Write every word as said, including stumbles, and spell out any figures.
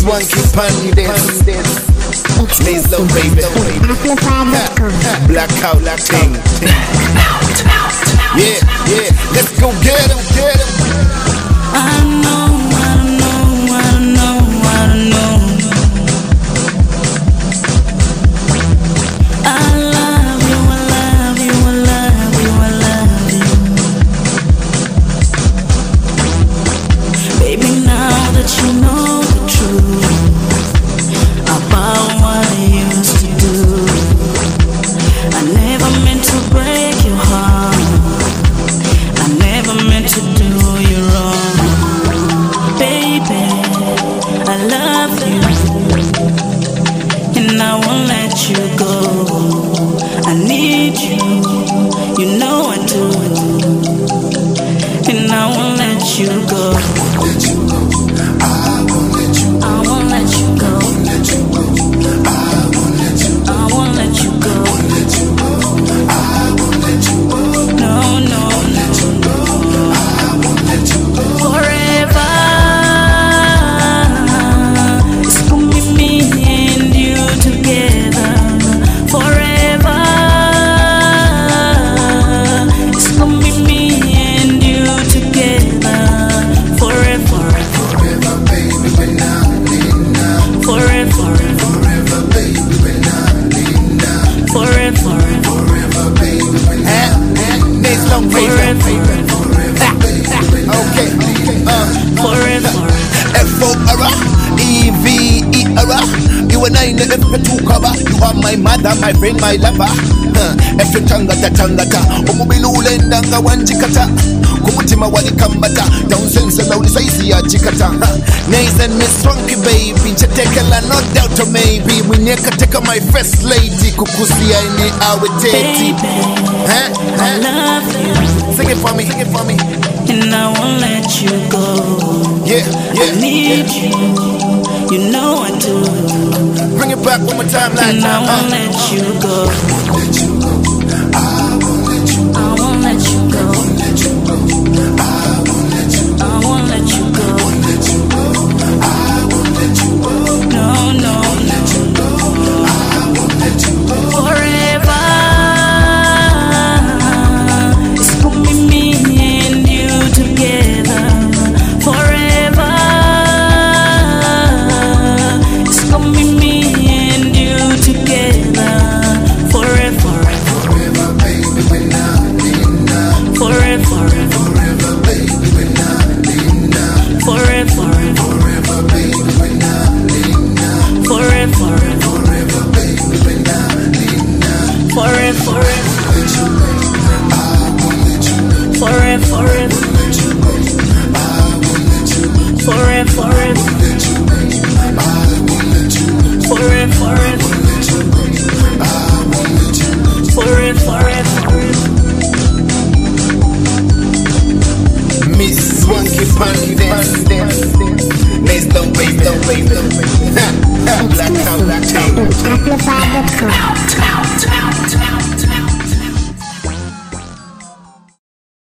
one keep on this. Maze low baby. Blackout, black ting. Yeah, yeah. Let's go get him, get him. I know, I know, I know, I know. I love you, I love you, I love you, I love you. Baby, now that you know the truth about what I used to do, I never meant to break your heart, I never meant to do you wrong. Baby, I love you, and I won't let you go. I need you, you know I do, and I won't let you go. I won't let you go. I won't let you go. I won't let you go. I won't let you go. I won't let you go. No, no, no. I won't let you go. Forever, it's gonna be me and you together. Forever, it's gonna be me and you together. Forever, forever, baby, we're not leaving now. Forever, forever, baby, we're not leaving now. Forever, forever, baby, we're not leaving now. Maze long baby. Forever, Okay, uh, forever. F O R E V E R. You and I never to cover. You are my mother, my friend, my lover. Every tangata tangata. Omubile ndanga wanjikata. Kumutima walikambata. Down sense na ulisaisi ya chikata. Nice and Miss Funky baby. Chatekela no doubt or maybe. Mwenyeka teka my first lady. Kukusia ini awe teti. I love you. Sing it for me, sing it for me. And I won't let you go. Yeah, yeah. I need you, you know I do. Bring it back one more time, like and I won't uh, let you go. I won't let you go. I won't let you go. I won't let you go. I won't let you go. I won't let you go. No, no, Let you go. I won't let you go. forever, it's gonna be me and you together. Forever, it's gonna be me and you together. Forever, Forever, baby, we're not leaving now. forever, Forever, baby, we're not leaving now. forever, Forever, baby, we're not leaving now. forever, Forever, baby, we're not leaving now. forever, Let you go. I won't let you go. forever, forever.